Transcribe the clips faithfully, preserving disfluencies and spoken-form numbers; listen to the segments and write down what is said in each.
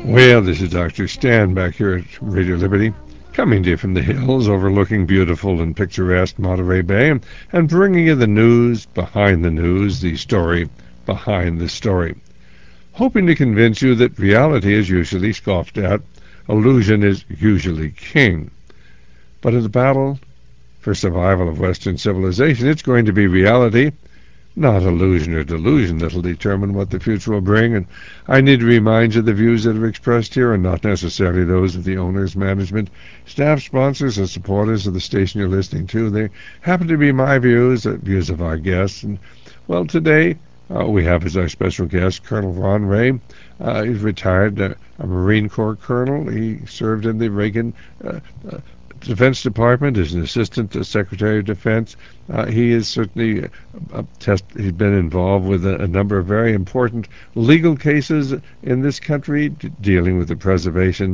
Well, this is Doctor Stan back here at Radio Liberty, coming to you from the hills overlooking beautiful and picturesque Monterey Bay, and bringing you the news behind the news, the story behind the story, hoping to convince you that reality is usually scoffed at, illusion is usually king. But in the battle for survival of Western civilization, it's going to be reality, not illusion or delusion, that'll determine what the future will bring. And I need to remind you the views that are expressed here are not necessarily those of the owners, management, staff, sponsors, and supporters of the station you're listening to. They happen to be my views, the views of our guests. And, well, today uh, we have as our special guest Colonel Ron Ray. Uh, he's retired, uh, a Marine Corps colonel. He served in the Reagan uh, uh, Defense Department as an Assistant to Secretary of Defense. Uh, he is certainly a test. He's been involved with a, a number of very important legal cases in this country d- dealing with the preservation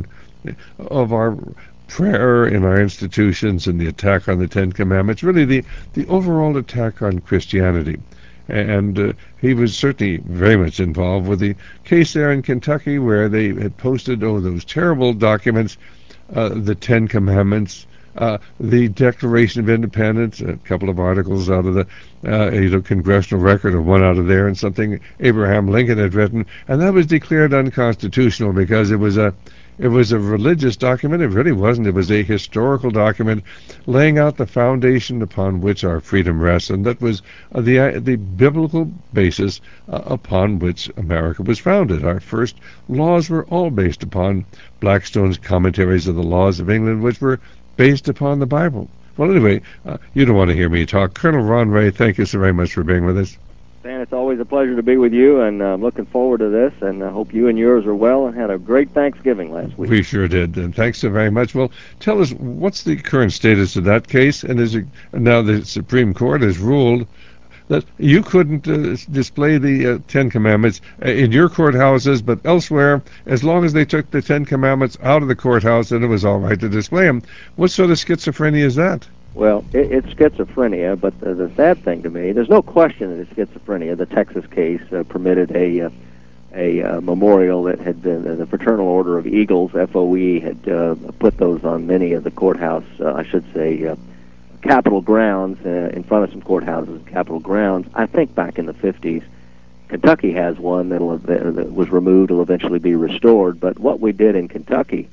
of our prayer in our institutions and the attack on the Ten Commandments, really the, the overall attack on Christianity. And uh, he was certainly very much involved with the case there in Kentucky where they had posted, oh, those terrible documents, Uh, the Ten Commandments, uh, the Declaration of Independence, a couple of articles out of the uh, you know, Congressional Record, or one out of there, and something Abraham Lincoln had written, and that was declared unconstitutional because it was a it was a religious document. It really wasn't. It was a historical document laying out the foundation upon which our freedom rests, and that was uh, the uh, the biblical basis uh, upon which America was founded. Our first laws were all based upon Blackstone's commentaries of the laws of England, which were based upon the Bible. Well, anyway, uh, you don't want to hear me talk. Colonel Ron Ray, thank you so very much for being with us. Dan, it's always a pleasure to be with you, and I'm uh, looking forward to this, and I hope you and yours are well and had a great Thanksgiving last week. We sure did, and thanks so very much. Well, tell us, what's the current status of that case? And is it, now the Supreme Court has ruled that you couldn't uh, display the uh, Ten Commandments in your courthouses, but elsewhere, as long as they took the Ten Commandments out of the courthouse, then it was all right to display them. What sort of schizophrenia is that? Well, it, it's schizophrenia, but the, the sad thing to me, there's no question that it's schizophrenia. The Texas case uh, permitted a uh, a uh, memorial that had been uh, the Fraternal Order of Eagles, F O E, had uh, put those on many of the courthouse, uh, I should say, uh, Capitol grounds, uh, in front of some courthouses, Capitol grounds. I think back in the fifties, Kentucky has one that'll, that was removed, will eventually be restored. But what we did in Kentucky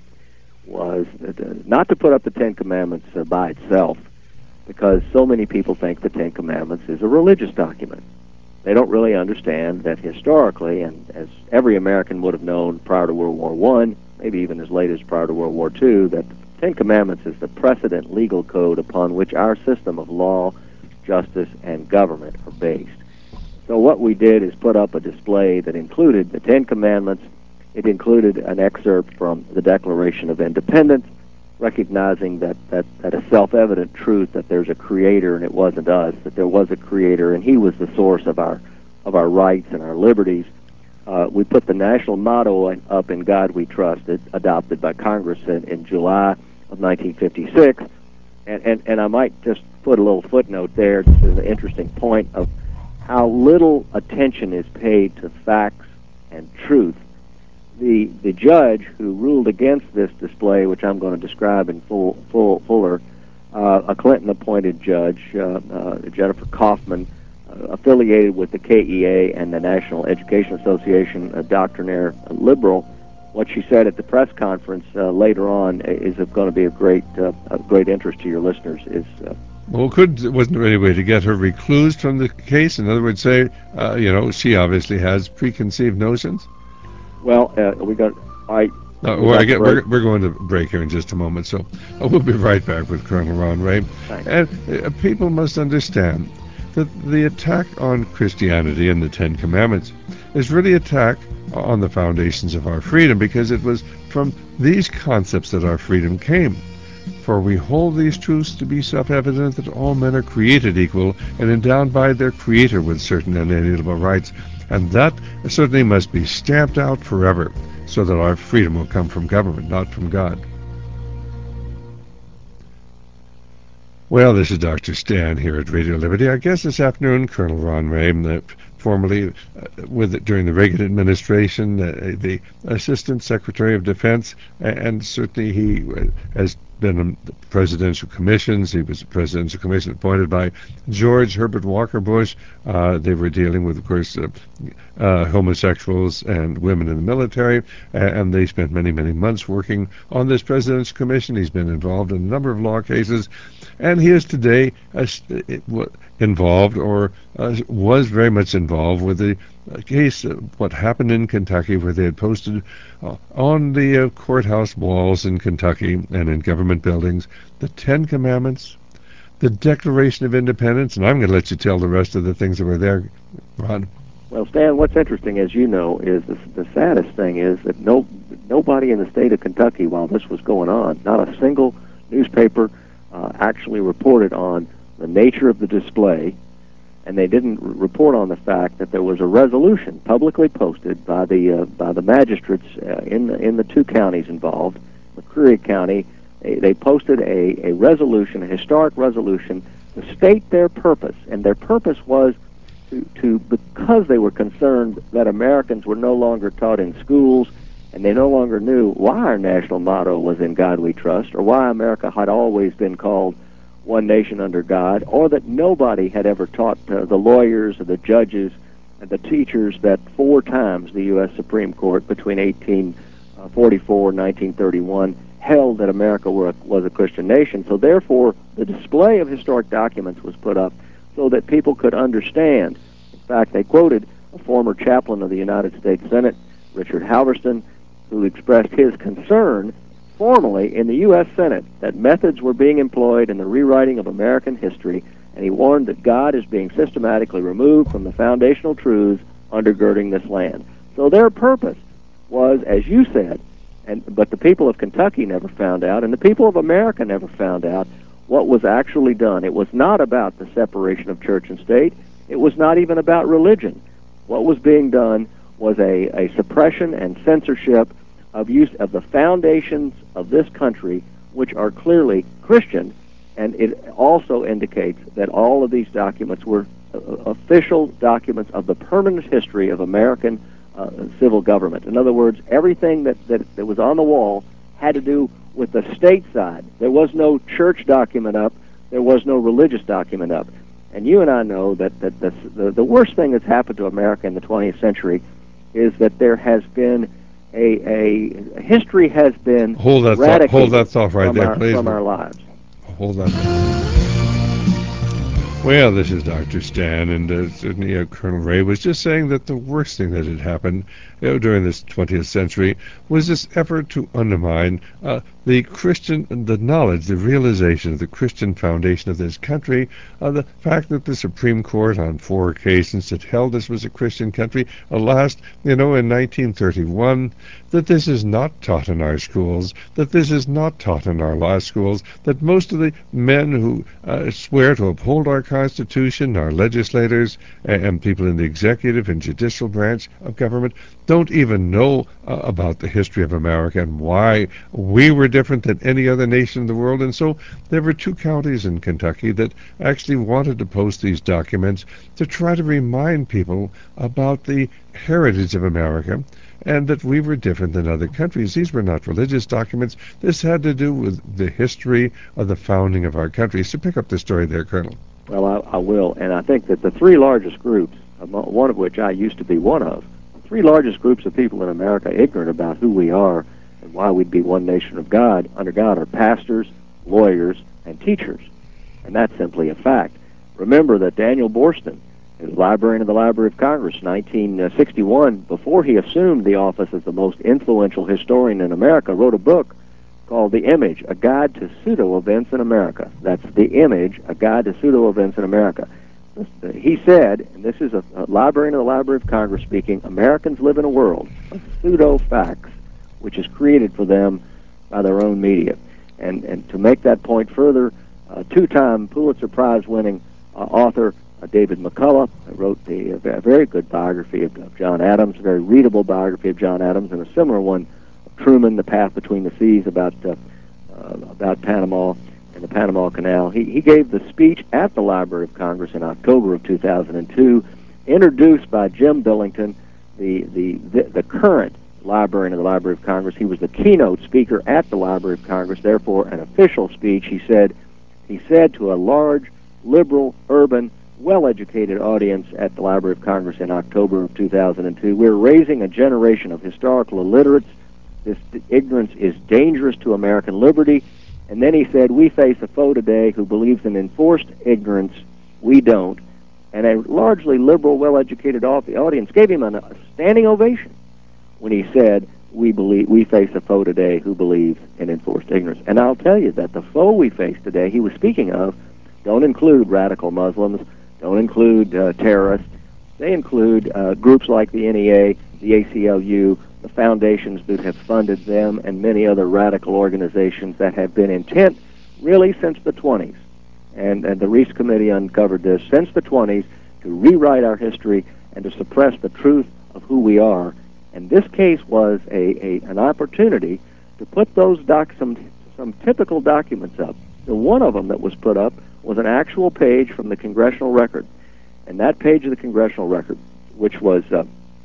was not to put up the Ten Commandments uh, by itself, because so many people think the Ten Commandments is a religious document. They don't really understand that historically, and as every American would have known prior to World War One, maybe even as late as prior to World War Two, that the Ten Commandments is the precedent legal code upon which our system of law, justice, and government are based. So what we did is put up a display that included the Ten Commandments. It included an excerpt from the Declaration of Independence, recognizing that, that, that a self-evident truth that there's a creator and it wasn't us, that there was a creator and he was the source of our of our rights and our liberties. Uh, we put the national motto up, "In God We Trust," it, adopted by Congress in, in July of nineteen fifty-six. And, and, and I might just put a little footnote there. This is an interesting point of how little attention is paid to facts and truth. The the judge who ruled against this display, which I'm going to describe in full, full fuller, uh, a Clinton-appointed judge, uh, uh, Jennifer Kaufman, uh, affiliated with the K E A and the National Education Association, a doctrinaire a liberal. What she said at the press conference uh, later on is going to be of great uh, of great interest to your listeners. Is uh, Well, could wasn't there any way to get her reclused from the case? In other words, say, uh, you know, she obviously has preconceived notions. Well, uh, we got. I. Uh, well, I get, we're we're going to break here in just a moment, so uh, we'll be right back with Colonel Ron Ray. Thanks. And uh, people must understand that the attack on Christianity and the Ten Commandments is really an attack on the foundations of our freedom, because it was from these concepts that our freedom came. For we hold these truths to be self-evident, that all men are created equal and endowed by their Creator with certain inalienable rights, and that certainly must be stamped out forever, so that our freedom will come from government, not from God. Well, this is Doctor Stan here at Radio Liberty. Our guest this afternoon, Colonel Ron Ray, the formerly uh, with it during the Reagan administration, uh, the Assistant Secretary of Defense, and certainly he uh, has been in presidential commissions. He was a presidential commission appointed by George Herbert Walker Bush. Uh, they were dealing with, of course, uh, uh, homosexuals and women in the military, and they spent many, many months working on this presidential commission. He's been involved in a number of law cases, and he is today uh, involved, or uh, was very much involved with the uh, case, uh, what happened in Kentucky, where they had posted uh, on the uh, courthouse walls in Kentucky and in government buildings the Ten Commandments, the Declaration of Independence, and I'm going to let you tell the rest of the things that were there, Ron. Well, Stan, what's interesting, as you know, is the, the saddest thing is that no nobody in the state of Kentucky, while this was going on, not a single newspaper uh, actually reported on the nature of the display, and they didn't r- report on the fact that there was a resolution publicly posted by the uh, by the magistrates uh, in the, in the two counties involved, McCreary County. They, they posted a, a resolution, a historic resolution, to state their purpose, and their purpose was to, to because they were concerned that Americans were no longer taught in schools, and they no longer knew why our national motto was "In God We Trust," or why America had always been called one nation under God, or that nobody had ever taught uh, the lawyers or the judges and the teachers that four times the U S Supreme Court between eighteen forty-four and nineteen thirty-one held that America were a, was a Christian nation. So therefore, the display of historic documents was put up so that people could understand. In fact, they quoted a former chaplain of the United States Senate, Richard Halverson, who expressed his concern formally in the U S Senate that methods were being employed in the rewriting of American history, and he warned that God is being systematically removed from the foundational truths undergirding this land. So their purpose was, as you said, and but the people of Kentucky never found out, and the people of America never found out what was actually done. It was not about the separation of church and state. It was not even about religion. What was being done was a, a suppression and censorship of use of the foundations of this country, which are clearly Christian, and it also indicates that all of these documents were uh, official documents of the permanent history of American uh, civil government. In other words, everything that, that, that was on the wall had to do with the state side. There was no church document up. There was no religious document up. And you and I know that, that the, the, the worst thing that's happened to America in the twentieth century is that there has been A, a history has been hold that thought, hold that thought right from there, our, please. from our lives. Hold that thought. Well, this is Doctor Stan, and uh, certainly uh, Colonel Ray was just saying that the worst thing that had happened you know, during this twentieth century was this effort to undermine uh, the Christian, the knowledge, the realization of the Christian foundation of this country, uh, the fact that the Supreme Court on four occasions had held this was a Christian country, uh, last, you know, in nineteen thirty-one, that this is not taught in our schools, that this is not taught in our law schools, that most of the men who uh, swear to uphold our Constitution, our legislators, and, and people in the executive and judicial branch of government don't even know uh, about the history of America and why we were different than any other nation in the world. And so there were two counties in Kentucky that actually wanted to post these documents to try to remind people about the heritage of America and that we were different than other countries. These were not religious documents. This had to do with the history of the founding of our country. So pick up the story there, Colonel. Well, I, I will, and I think that the three largest groups, one of which I used to be one of, the three largest groups of people in America ignorant about who we are and why we'd be one nation of God, under God, are pastors, lawyers, and teachers. And that's simply a fact. Remember that Daniel Boorstin, who was librarian of the Library of Congress, nineteen sixty-one, before he assumed the office as the most influential historian in America, wrote a book called The Image, A Guide to Pseudo-Events in America. That's The Image, A Guide to Pseudo-Events in America. He said, and this is a, a librarian of the Library of Congress speaking, Americans live in a world of pseudo-facts, which is created for them by their own media. And, and to make that point further, uh, two-time Pulitzer Prize-winning uh, author uh, David McCullough wrote the, a very good biography of, of John Adams, a very readable biography of John Adams, and a similar one, Truman, The Path Between the Seas, about uh, uh, about Panama and the Panama Canal. He, he gave the speech at the Library of Congress in October of two thousand two, introduced by Jim Billington, the, the, the, the current librarian of the Library of Congress. He was the keynote speaker at the Library of Congress, therefore an official speech. He said, he said to a large, liberal, urban, well-educated audience at the Library of Congress in October of two thousand two, we're raising a generation of historical illiterates. This ignorance is dangerous to American liberty. And then he said, we face a foe today who believes in enforced ignorance. We don't. And a largely liberal, well-educated audience gave him a standing ovation when he said, we believe we face a foe today who believes in enforced ignorance. And I'll tell you that the foe we face today, he was speaking of, don't include radical Muslims, don't include uh, terrorists. They include uh, groups like the N E A, the A C L U, the foundations that have funded them, and many other radical organizations that have been intent really since the twenties. And, and the Reese Committee uncovered this since the twenties to rewrite our history and to suppress the truth of who we are. And this case was a, a an opportunity to put those doc some some typical documents up. The one of them that was put up was an actual page from the Congressional Record, and that page of the Congressional Record, which was uh,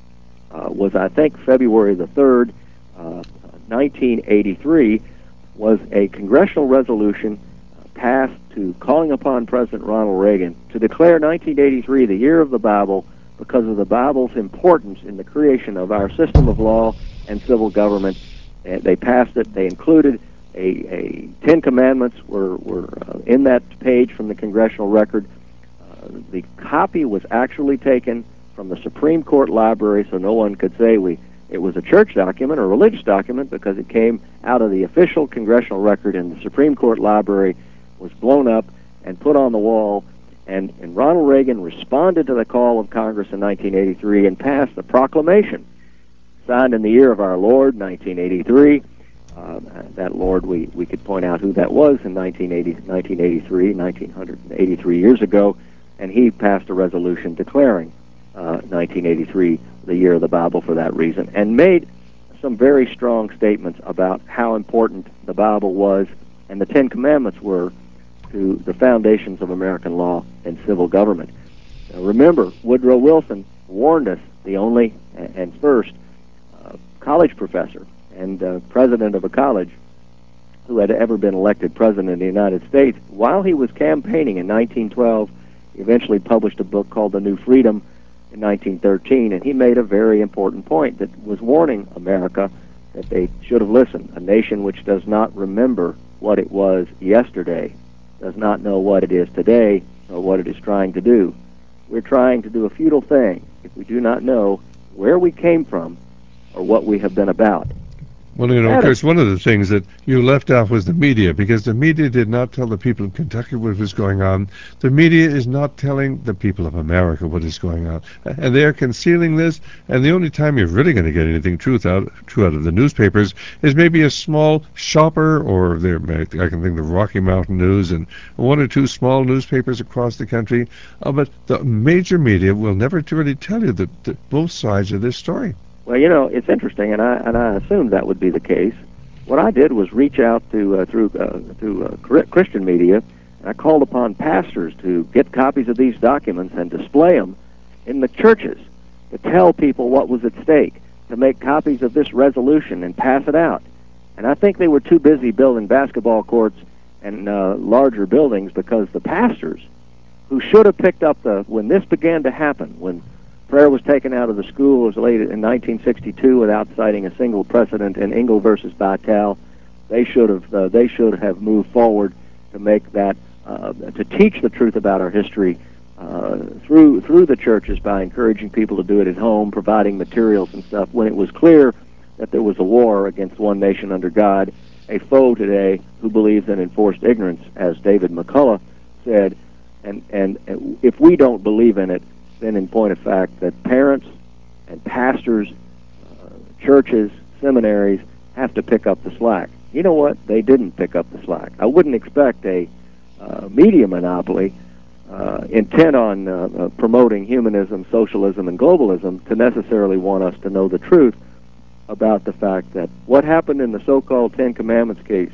uh, was I think February the third, uh, nineteen eighty-three, was a congressional resolution uh, passed to calling upon President Ronald Reagan to declare nineteen eighty-three the year of the Bible, because of the Bible's importance in the creation of our system of law and civil government. And they passed it. They included a, a Ten Commandments were, were uh, in that page from the Congressional Record. Uh, the copy was actually taken from the Supreme Court library, so no one could say we it was a church document or a religious document, because it came out of the official Congressional Record in the Supreme Court library, was blown up and put on the wall. And, and Ronald Reagan responded to the call of Congress in nineteen eighty-three and passed a proclamation signed in the year of our Lord, nineteen eighty-three. Uh, that Lord, we, we could point out who that was in nineteen eighty, nineteen eighty-three, nineteen eighty-three years ago, and he passed a resolution declaring uh, nineteen eighty-three the year of the Bible for that reason, and made some very strong statements about how important the Bible was and the Ten Commandments were to the foundations of American law and civil government. Now remember, Woodrow Wilson warned us, the only and first uh, college professor and uh, president of a college who had ever been elected president of the United States. While he was campaigning in nineteen twelve, he eventually published a book called The New Freedom in nineteen thirteen, and he made a very important point that was warning America that they should have listened. A nation which does not remember what it was yesterday does not know what it is today or what it is trying to do. We're trying to do a futile thing if we do not know where we came from or what we have been about. Well, you know, Chris, one of the things that you left out was the media, because the media did not tell the people of Kentucky what was going on. The media is not telling the people of America what is going on. And they are concealing this, and the only time you're really going to get anything truth out, true out of the newspapers is maybe a small shopper, or there, I can think of Rocky Mountain News and one or two small newspapers across the country. Uh, but the major media will never really tell you the, the, both sides of this story. Well, you know, it's interesting, and I and I assumed that would be the case. What I did was reach out to uh, through uh, through uh, Christian media, and I called upon pastors to get copies of these documents and display them in the churches, to tell people what was at stake, to make copies of this resolution and pass it out. And I think they were too busy building basketball courts and uh, larger buildings, because the pastors who should have picked up the when this began to happen, when prayer was taken out of the schools late in nineteen sixty-two without citing a single precedent in Engel versus Vitale. They should have uh, they should have moved forward to make that uh, to teach the truth about our history uh, through through the churches by encouraging people to do it at home, providing materials and stuff. When it was clear that there was a war against one nation under God, a foe today who believes in enforced ignorance, as David McCullough said, and and if we don't believe in it, then in point of fact that parents and pastors, uh, churches, seminaries have to pick up the slack. You know what? They didn't pick up the slack. I wouldn't expect a uh, media monopoly uh, intent on uh, uh, promoting humanism, socialism, and globalism to necessarily want us to know the truth about the fact that what happened in the so-called Ten Commandments case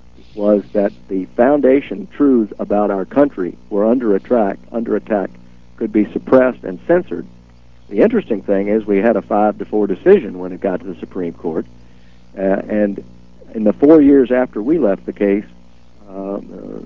was that the foundation truths about our country were under attack, under attack could be suppressed and censored. The interesting thing is we had a five to four decision when it got to the Supreme Court, uh, and in the four years after we left the case, uh, uh,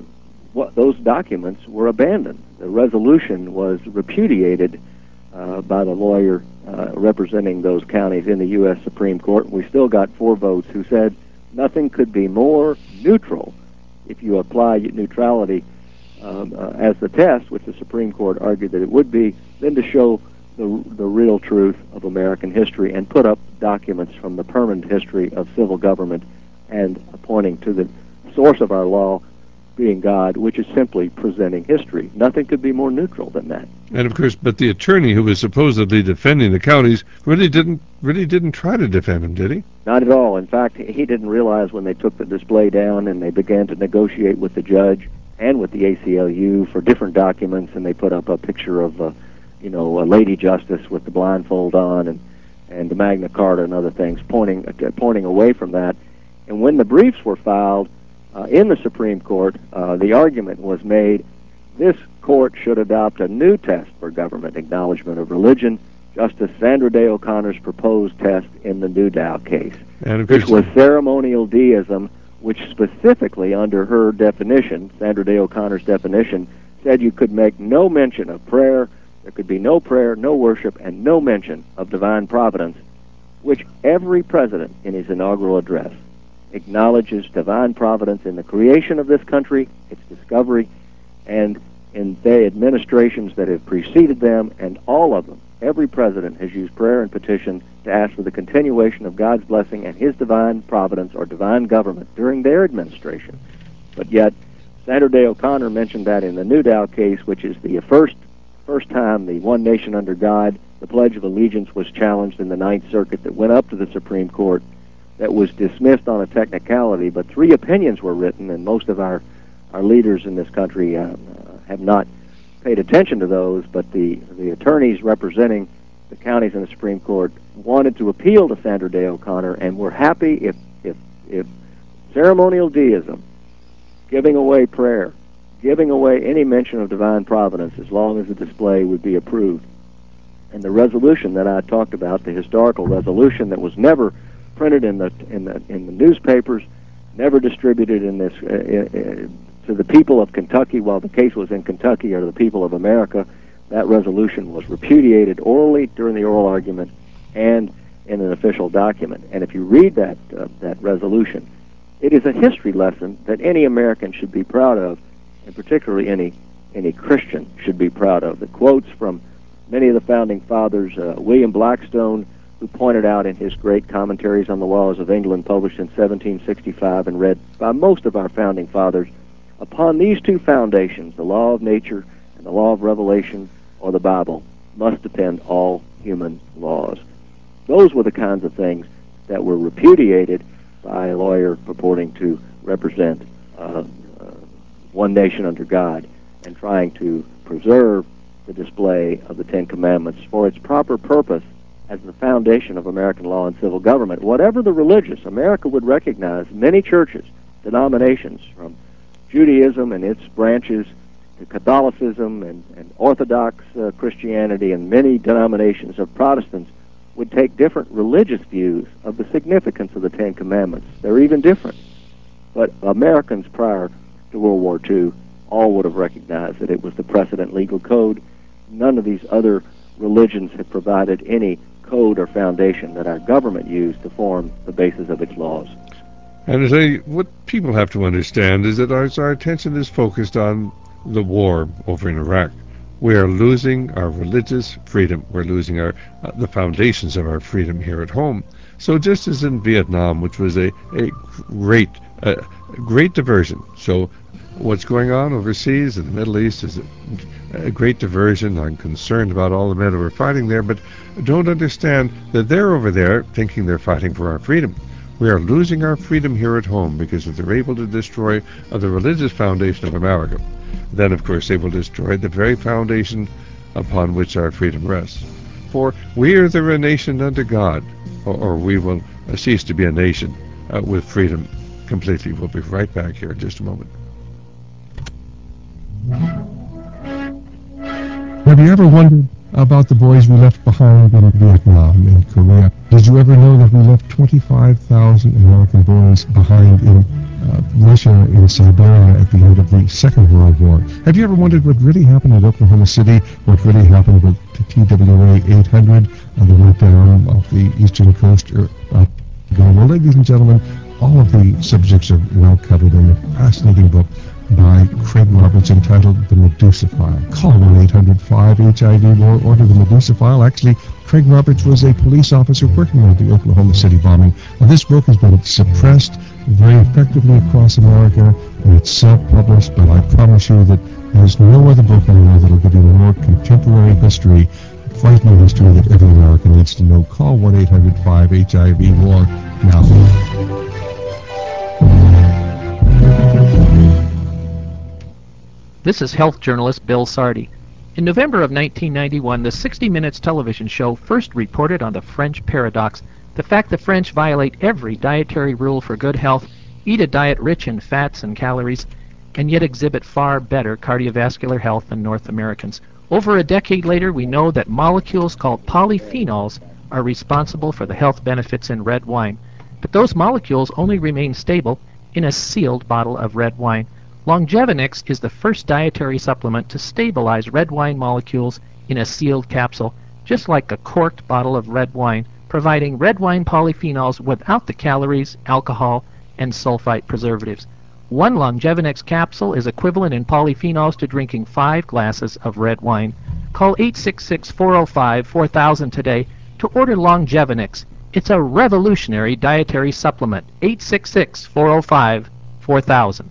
what, those documents were abandoned. The resolution was repudiated uh, by the lawyer uh, representing those counties in the U S Supreme Court. We still got four votes who said nothing could be more neutral if you apply neutrality um, uh, as the test, which the Supreme Court argued that it would be, than to show the, the real truth of American history and put up documents from the permanent history of civil government and pointing to the source of our law being God, which is simply presenting history. Nothing could be more neutral than that. And of course, but the attorney who was supposedly defending the counties really didn't really didn't try to defend them, did he? Not at all. In fact, he didn't realize when they took the display down and they began to negotiate with the judge and with the A C L U for different documents, and they put up a picture of, uh, you know, a Lady Justice with the blindfold on, and and the Magna Carta and other things, pointing uh, pointing away from that. And when the briefs were filed uh, in the Supreme Court, uh, the argument was made, this court should adopt a new test for government acknowledgement of religion, Justice Sandra Day O'Connor's proposed test in the Newdow case, which was ceremonial deism, which specifically under her definition, Sandra Day O'Connor's definition, said you could make no mention of prayer, there could be no prayer, no worship, and no mention of divine providence, which every president in his inaugural address acknowledges divine providence in the creation of this country, its discovery, and in the administrations that have preceded them, and all of them. Every president has used prayer and petition to ask for the continuation of God's blessing and his divine providence or divine government during their administration. But yet, Sandra Day O'Connor mentioned that in the Newdow case, which is the first first time the one nation under God, the Pledge of Allegiance was challenged in the Ninth Circuit, that went up to the Supreme Court, that was dismissed on a technicality, but three opinions were written, and most of our, our leaders in this country uh, uh, have not paid attention to those, but the, the attorneys representing the counties in the Supreme Court wanted to appeal to Sandra Day O'Connor, and were happy if, if, if ceremonial deism, giving away prayer, giving away any mention of divine providence, as long as the display would be approved. And the resolution that I talked about, the historical resolution that was never printed in the in the in the newspapers, never distributed in this uh, uh, to the people of Kentucky while the case was in Kentucky, or to the people of America. That resolution was repudiated orally during the oral argument and in an official document. And if you read that uh, that resolution, it is a history lesson that any American should be proud of, and particularly any any Christian should be proud of. The quotes from many of the founding fathers, uh, William Blackstone, who pointed out in his great Commentaries on the Laws of England, published in seventeen sixty-five and read by most of our founding fathers, upon these two foundations, the law of nature and the law of revelation, or the Bible, must depend all human laws. Those were the kinds of things that were repudiated by a lawyer purporting to represent uh, uh, one nation under God, and trying to preserve the display of the Ten Commandments for its proper purpose as the foundation of American law and civil government. Whatever the religious, America would recognize many churches, denominations, from Judaism and its branches to Catholicism and, and Orthodox uh, Christianity, and many denominations of Protestants would take different religious views of the significance of the Ten Commandments. They're even different. But Americans prior to World War Two all would have recognized that it was the precedent legal code. None of these other religions had provided any code or foundation that our government used to form the basis of its laws. And as I, what people have to understand is that our, our attention is focused on the war over in Iraq. We are losing our religious freedom. We're losing our uh, the foundations of our freedom here at home. So just as in Vietnam, which was a, a great, uh, great diversion. So what's going on overseas in the Middle East is a, a great diversion. I'm concerned about all the men who are fighting there, but don't understand that they're over there thinking they're fighting for our freedom. We are losing our freedom here at home because if they're able to destroy uh, the religious foundation of America, then of course they will destroy the very foundation upon which our freedom rests. For we are the a nation under God, or, or we will uh, cease to be a nation uh, with freedom completely. We'll be right back here in just a moment. Have you ever wondered about the boys we left behind in Vietnam and Korea? Did you ever know that we left twenty-five thousand American boys behind in uh, Russia, in Siberia at the end of the Second World War? Have you ever wondered what really happened at Oklahoma City, what really happened with T W A eight hundred, uh, that went down off the eastern coast? Or, uh, well, ladies and gentlemen, all of the subjects are well covered in a fascinating book by Craig Roberts entitled The Medusa File. Call one eight hundred five H I V or order The Medusa File. Actually, Craig Roberts was a police officer working on the Oklahoma City bombing. Now, this book has been suppressed very effectively across America, and it's self-published, but I promise you that there's no other book anywhere that will give you more contemporary history, frightening history that every American needs to know. Call one eight hundred five H I V war now. This is health journalist Bill Sardi. In November of nineteen ninety-one, the sixty minutes television show first reported on the French paradox, the fact the French violate every dietary rule for good health, eat a diet rich in fats and calories, and yet exhibit far better cardiovascular health than North Americans. Over a decade later, we know that molecules called polyphenols are responsible for the health benefits in red wine. But those molecules only remain stable in a sealed bottle of red wine. Longevinix is the first dietary supplement to stabilize red wine molecules in a sealed capsule, just like a corked bottle of red wine, providing red wine polyphenols without the calories, alcohol, and sulfite preservatives. One Longevinix capsule is equivalent in polyphenols to drinking five glasses of red wine. Call eight six six, four oh five, four thousand today to order Longevinix. It's a revolutionary dietary supplement. eight six six, four oh five, four thousand.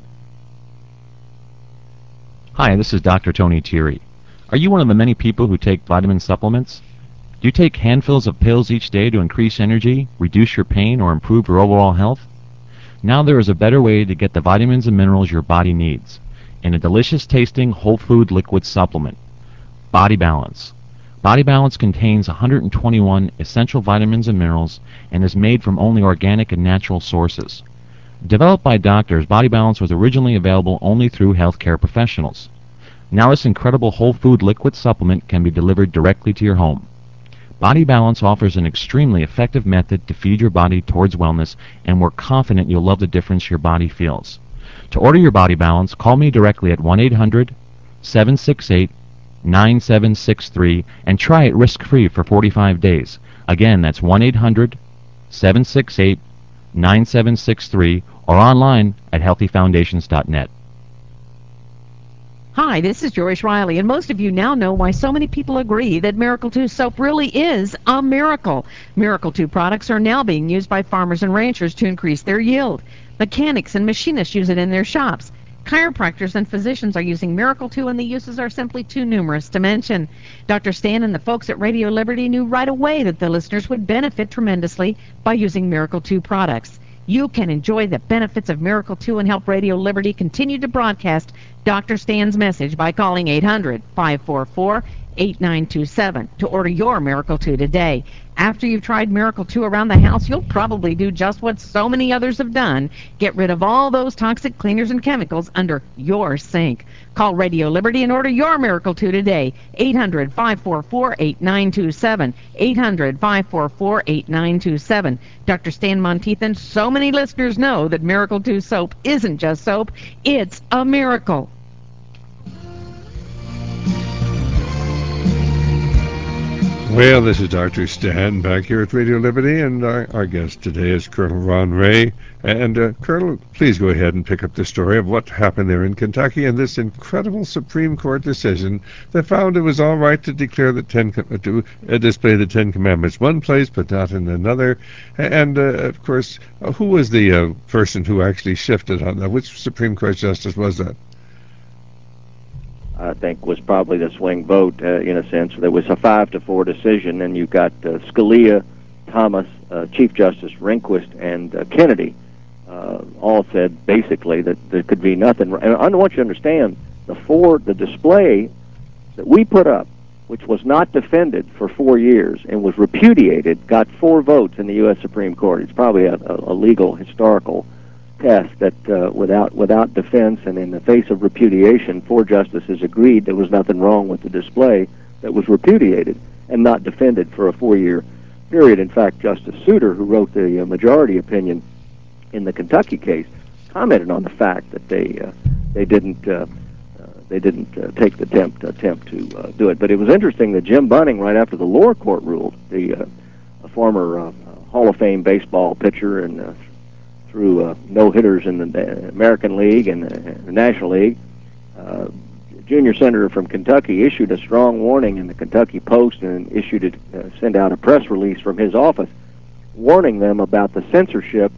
Hi, this is Doctor Tony Thierry. Are you one of the many people who take vitamin supplements? Do you take handfuls of pills each day to increase energy, reduce your pain, or improve your overall health? Now there is a better way to get the vitamins and minerals your body needs in a delicious tasting whole food liquid supplement. Body Balance. Body Balance contains one hundred twenty-one essential vitamins and minerals and is made from only organic and natural sources. Developed by doctors, Body Balance was originally available only through healthcare professionals. Now this incredible whole food liquid supplement can be delivered directly to your home. Body Balance offers an extremely effective method to feed your body towards wellness, and we're confident you'll love the difference your body feels. To order your Body Balance, call me directly at one eight hundred, seven six eight, nine seven six three and try it risk-free for forty-five days. Again, that's one eight hundred, seven six eight, nine seven six three or online at healthy foundations dot net. Hi, this is Joyce Riley, and most of you now know why so many people agree that Miracle two soap really is a miracle. Miracle two products are now being used by farmers and ranchers to increase their yield. Mechanics and machinists use it in their shops. Chiropractors and physicians are using Miracle two, and the uses are simply too numerous to mention. Doctor Stan and the folks at Radio Liberty knew right away that the listeners would benefit tremendously by using Miracle two products. You can enjoy the benefits of Miracle two and help Radio Liberty continue to broadcast Doctor Stan's message by calling eight hundred, five four four, eight nine two seven to order your Miracle two today. After you've tried Miracle two around the house, you'll probably do just what so many others have done. Get rid of all those toxic cleaners and chemicals under your sink. Call Radio Liberty and order your Miracle two today. eight hundred, five four four, eight nine two seven. eight hundred, five four four, eight nine two seven. Doctor Stan Monteith and so many listeners know that Miracle two soap isn't just soap, it's a miracle. Well, this is Doctor Stan back here at Radio Liberty, and our, our guest today is Colonel Ron Ray. And, uh, Colonel, please go ahead and pick up the story of what happened there in Kentucky and this incredible Supreme Court decision that found it was all right to declare the Ten, to uh, display the Ten Commandments one place but not in another. And, uh, of course, uh, who was the uh, person who actually shifted on that? Which Supreme Court justice was that? I think was probably the swing vote uh, in a sense. There was a five to four decision, and you've got uh, Scalia, Thomas, uh, Chief Justice Rehnquist, and uh, Kennedy uh, all said basically that there could be nothing. And I want you to understand the four the display that we put up, which was not defended for four years and was repudiated, got four votes in the U S Supreme Court. It's probably a, a, a legal historical test that uh, without without defense and in the face of repudiation, four justices agreed there was nothing wrong with the display that was repudiated and not defended for a four-year period. In fact, Justice Souter, who wrote the uh, majority opinion in the Kentucky case, commented on the fact that they uh, they didn't uh, uh, they didn't uh, take the attempt attempt to uh, do it. But it was interesting that Jim Bunning, right after the lower court ruled, the uh, a former uh, Hall of Fame baseball pitcher and uh, threw uh, no hitters in the American League and the National League, uh, junior senator from Kentucky, issued a strong warning in the Kentucky Post and issued it, uh, sent out a press release from his office, warning them about the censorship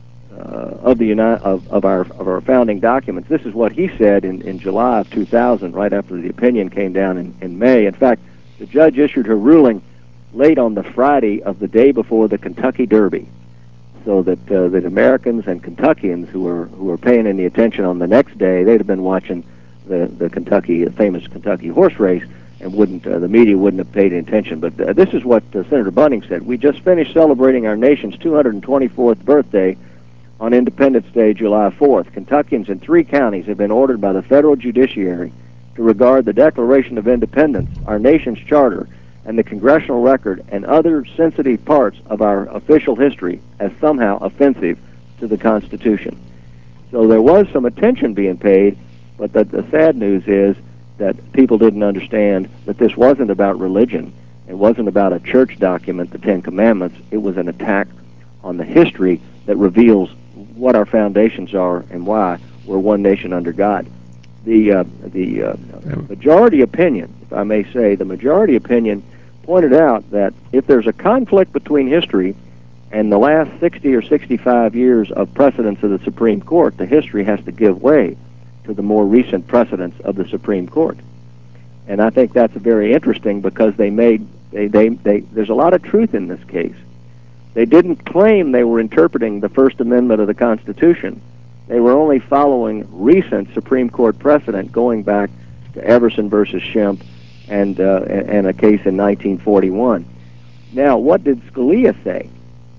uh, of the Uni- of, of our of our founding documents. This is what he said in, in July of two thousand, right after the opinion came down in, in May. In fact, the judge issued her ruling late on the Friday of the day before the Kentucky Derby, so that uh, that Americans and Kentuckians who were who were paying any attention on the next day, they'd have been watching the the Kentucky the famous Kentucky horse race, and wouldn't uh, the media wouldn't have paid attention. But uh, this is what uh, Senator Bunning said: "We just finished celebrating our nation's two hundred twenty-fourth birthday on Independence Day, July fourth. Kentuckians in three counties have been ordered by the federal judiciary to regard the Declaration of Independence, our nation's charter, and the congressional record and other sensitive parts of our official history as somehow offensive to the Constitution." So there was some attention being paid, but the, the sad news is that people didn't understand that this wasn't about religion. It wasn't about a church document, the Ten Commandments. It was an attack on the history that reveals what our foundations are and why we're one nation under God. The, uh, the uh, majority opinion, if I may say, the majority opinion pointed out that if there's a conflict between history and the last sixty or sixty-five years of precedents of the Supreme Court, the history has to give way to the more recent precedents of the Supreme Court. And I think that's very interesting because they made, they, they, they, there's a lot of truth in this case. They didn't claim they were interpreting the First Amendment of the Constitution. They were only following recent Supreme Court precedent going back to Everson versus Schempp and, uh, and a case in nineteen forty-one. Now, what did Scalia say?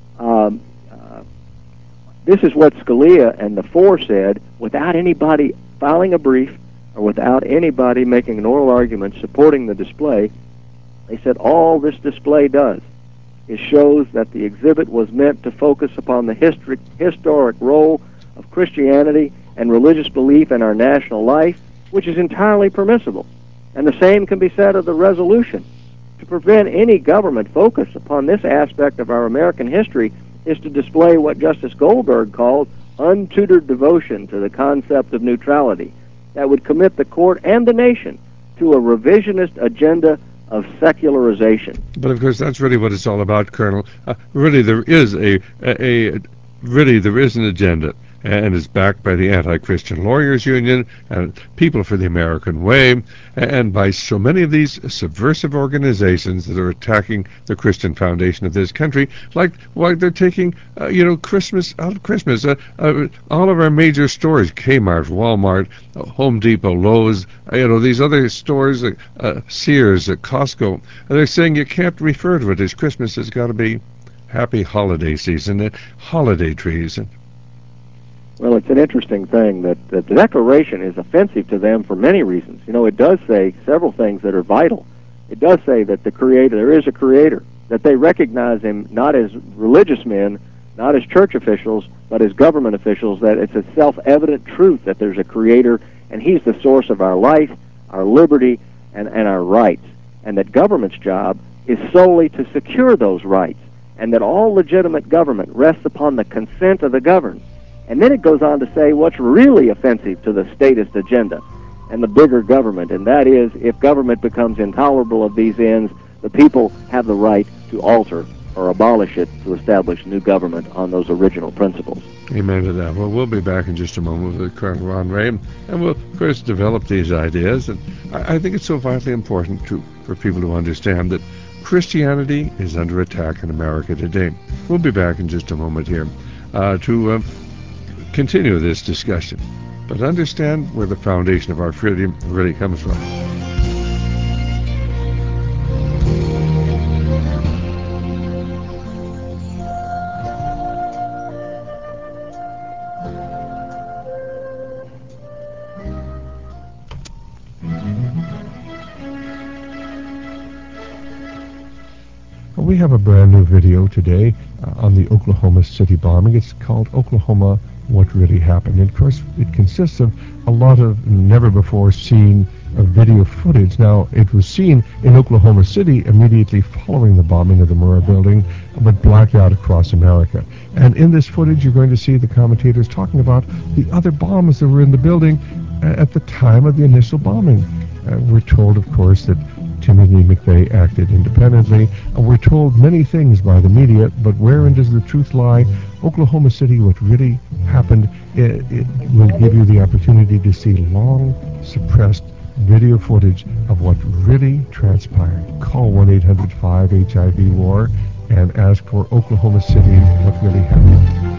Um, uh, this is what Scalia and the four said without anybody filing a brief or without anybody making an oral argument supporting the display. They said all this display does is shows that the exhibit was meant to focus upon the historic, historic role of Christianity and religious belief in our national life, which is entirely permissible. And the same can be said of the resolution. To prevent any government focus upon this aspect of our American history is to display what Justice Goldberg called untutored devotion to the concept of neutrality that would commit the court and the nation to a revisionist agenda of secularization. But of course, that's really what it's all about, Colonel. Uh, really, there is a, a, a really there is an agenda, and is backed by the Anti-Christian Lawyers Union and People for the American Way, and by so many of these subversive organizations that are attacking the Christian foundation of this country, like like they're taking, uh, you know, Christmas out of Christmas. Uh, uh, all of our major stores, Kmart, Walmart, uh, Home Depot, Lowe's, uh, you know, these other stores, uh, uh, Sears, uh, Costco, and they're saying you can't refer to it as Christmas. It's got to be happy holiday season, uh, holiday trees. And well, it's an interesting thing that, that the Declaration is offensive to them for many reasons. You know, it does say several things that are vital. It does say that the Creator, there is a Creator, that they recognize Him not as religious men, not as church officials, but as government officials, that it's a self-evident truth that there's a Creator, and He's the source of our life, our liberty, and, and our rights, and that government's job is solely to secure those rights, and that all legitimate government rests upon the consent of the governed. And then it goes on to say what's really offensive to the statist agenda and the bigger government, and that is if government becomes intolerable of these ends, the people have the right to alter or abolish it to establish new government on those original principles. Amen to that. Well, we'll be back in just a moment with Colonel Ron Ray, and we'll, of course, develop these ideas. And I, I think it's so vitally important to, for people to understand that Christianity is under attack in America today. We'll be back in just a moment here uh, to uh, continue this discussion, but understand where the foundation of our freedom really comes from. we have a brand new video today uh, on the Oklahoma City bombing. It's called Oklahoma, What Really Happened. And of course, it consists of a lot of never-before-seen uh, video footage. Now, it was seen in Oklahoma City immediately following the bombing of the Murrah building, but blacked out across America. And in this footage, you're going to see the commentators talking about the other bombs that were in the building uh, at the time of the initial bombing. Uh, we're told, of course, that Timothy McVeigh acted independently, and we're told many things by the media, but wherein does the truth lie? Oklahoma City, What Really Happened, it, it will give you the opportunity to see long suppressed video footage of what really transpired. Call one eight hundred five H I V war and ask for Oklahoma City, What Really Happened.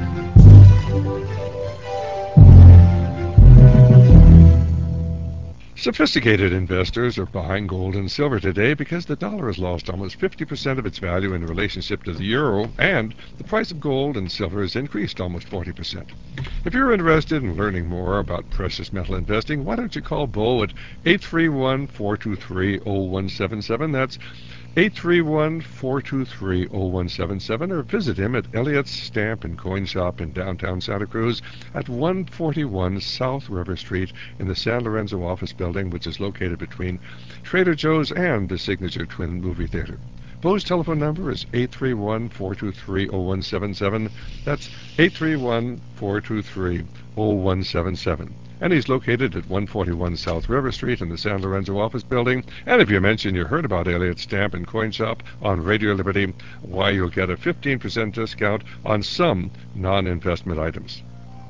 Sophisticated investors are buying gold and silver today because the dollar has lost almost fifty percent of its value in relationship to the euro, and the price of gold and silver has increased almost forty percent. If you're interested in learning more about precious metal investing, why don't you call Bo at eight three one, four two three, zero one seven seven. That's eight three one, four two three, zero one seven seven, or visit him at Elliott's Stamp and Coin Shop in downtown Santa Cruz at one forty-one South River Street in the San Lorenzo office building, which is located between Trader Joe's and the Signature Twin Movie Theater. Bo's telephone number is eight three one, four two three, zero one seven seven. That's eight three one, four two three, zero one seven seven. And he's located at one forty-one South River Street in the San Lorenzo office building. And if you mention you heard about Elliott's Stamp and Coin Shop on Radio Liberty, why, you'll get a fifteen percent discount on some non-investment items.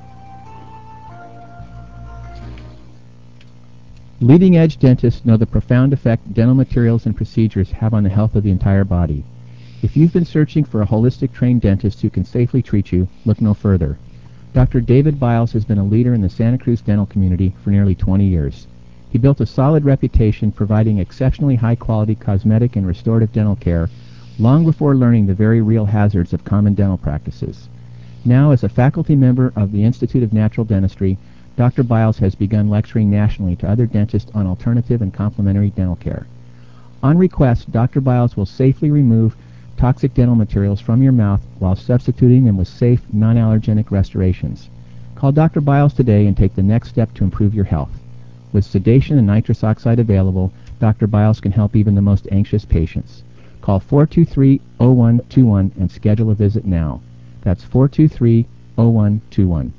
Leading-edge dentists know the profound effect dental materials and procedures have on the health of the entire body. If you've been searching for a holistic trained dentist who can safely treat you, look no further. Doctor David Biles has been a leader in the Santa Cruz dental community for nearly twenty years. He built a solid reputation providing exceptionally high-quality cosmetic and restorative dental care long before learning the very real hazards of common dental practices. Now, as a faculty member of the Institute of Natural Dentistry, Doctor Biles has begun lecturing nationally to other dentists on alternative and complementary dental care. On request, Doctor Biles will safely remove toxic dental materials from your mouth while substituting them with safe, non-allergenic restorations. Call Doctor Biles today and take the next step to improve your health. With sedation and nitrous oxide available, Doctor Biles can help even the most anxious patients. Call four two three, zero one two one and schedule a visit now. That's four two three, zero one two one.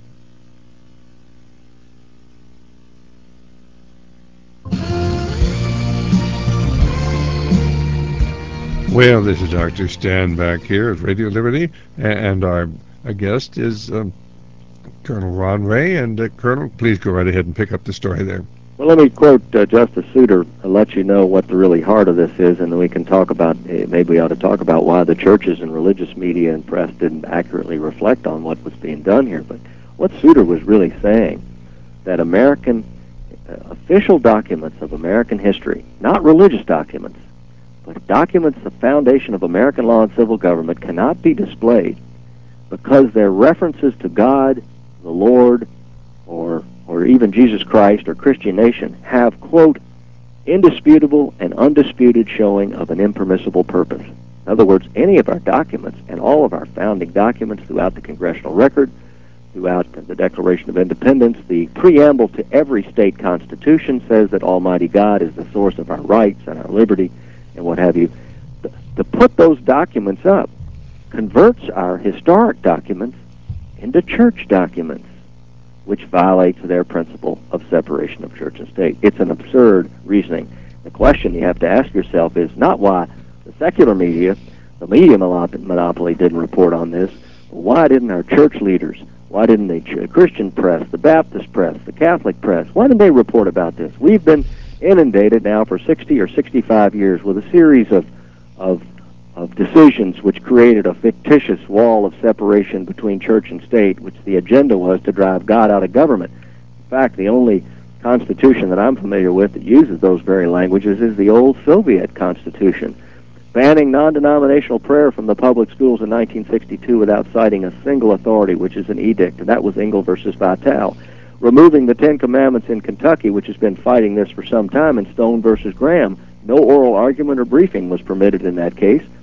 Well, this is Doctor Stan back here at Radio Liberty, and our, our guest is um, Colonel Ron Ray. And uh, Colonel, please go right ahead and pick up the story there. Well, let me quote uh, Justice Souter and let you know what the really heart of this is, and then we can talk about, uh, maybe we ought to talk about why the churches and religious media and press didn't accurately reflect on what was being done here. But what Souter was really saying, that American uh, official documents of American history, not religious documents, but documents the foundation of American law and civil government, cannot be displayed because their references to God, the Lord, or or even Jesus Christ or Christian nation have, quote, indisputable and undisputed showing of an impermissible purpose. In other words, any of our documents and all of our founding documents throughout the congressional record, throughout the Declaration of Independence, the preamble to every state constitution says that Almighty God is the source of our rights and our liberty, and what have you. To put those documents up converts our historic documents into church documents, which violates their principle of separation of church and state. It's an absurd reasoning. The question you have to ask yourself is not why the secular media, the media monopoly, didn't report on this, but why didn't our church leaders, why didn't the Christian press, the Baptist press, the Catholic press, why didn't they report about this? We've been inundated now for sixty or sixty-five years with a series of, of, of decisions which created a fictitious wall of separation between church and state, which the agenda was to drive God out of government. In fact, the only constitution that I'm familiar with that uses those very languages is the old Soviet Constitution, banning non-denominational prayer from the public schools in nineteen sixty-two without citing a single authority, which is an edict, and that was Engel versus Vitale. Removing the Ten Commandments in Kentucky, which has been fighting this for some time, in Stone versus Graham. No oral argument or briefing was permitted in that case.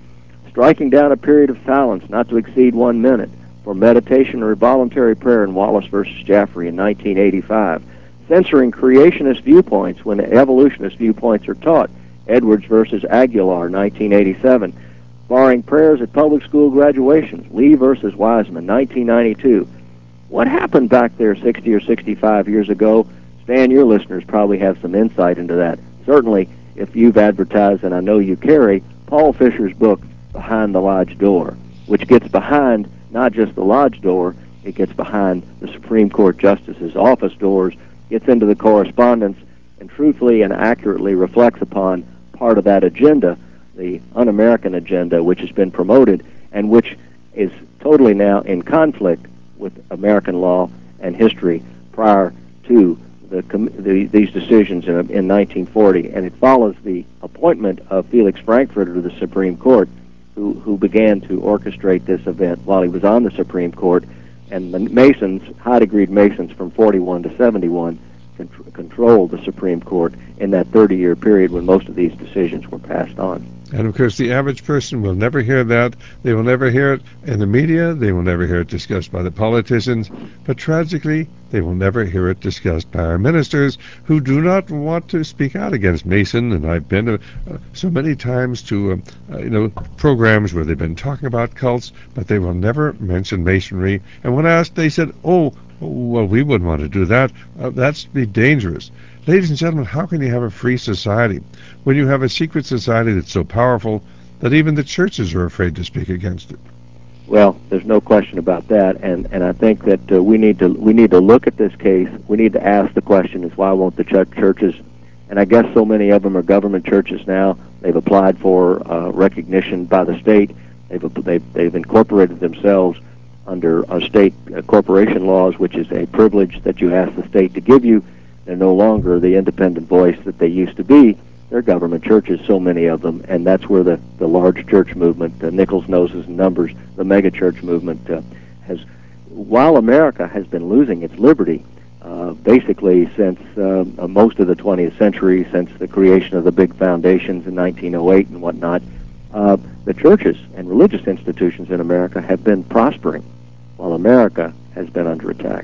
striking down a period of silence not to exceed one minute for meditation or voluntary prayer in Wallace versus Jaffrey in nineteen eighty-five, censoring creationist viewpoints when evolutionist viewpoints are taught, Edwards versus Aguilar, nineteen eighty-seven, barring prayers at public school graduations, Lee versus Wiseman, nineteen ninety-two. What happened back there sixty or sixty-five years ago? Stan, your listeners probably have some insight into that. Certainly, if you've advertised, and I know you carry, Paul Fisher's book, Behind the Lodge Door, which gets behind not just the lodge door, it gets behind the Supreme Court Justice's office doors, gets into the correspondence, and truthfully and accurately reflects upon part of that agenda, the un-American agenda, which has been promoted and which is totally now in conflict with American law and history prior to the, the, these decisions in, in nineteen forty. And it follows the appointment of Felix Frankfurter to the Supreme Court, who, who began to orchestrate this event while he was on the Supreme Court. And the Masons, high-degreed Masons from forty-one to seventy-one, contr- controlled the Supreme Court in that thirty-year period when most of these decisions were passed on. And, of course, the average person will never hear that. They will never hear it in the media. They will never hear it discussed by the politicians. But tragically, they will never hear it discussed by our ministers who do not want to speak out against Mason. And I've been uh, uh, so many times to, um, uh, you know, programs where they've been talking about cults, but they will never mention Masonry. And when asked, they said, oh, well, we wouldn't want to do that. Uh, that's be dangerous. Ladies and gentlemen, how can you have a free society when you have a secret society that's so powerful that even the churches are afraid to speak against it? Well, there's no question about that, and, and I think that uh, we need to we need to look at this case. We need to ask the question: is why won't the ch- churches? And I guess so many of them are government churches now. They've applied for uh, recognition by the state. They've they've, they've incorporated themselves under uh, state uh, corporation laws, which is a privilege that you ask the state to give you. They're no longer the independent voice that they used to be. They're government churches, so many of them, and that's where the, the large church movement, the Nichols, Noses, and Numbers, the mega church movement uh, has, while America has been losing its liberty, uh, basically since uh, most of the twentieth century, since the creation of the big foundations in nineteen oh eight and whatnot, uh, the churches and religious institutions in America have been prospering, while America has been under attack.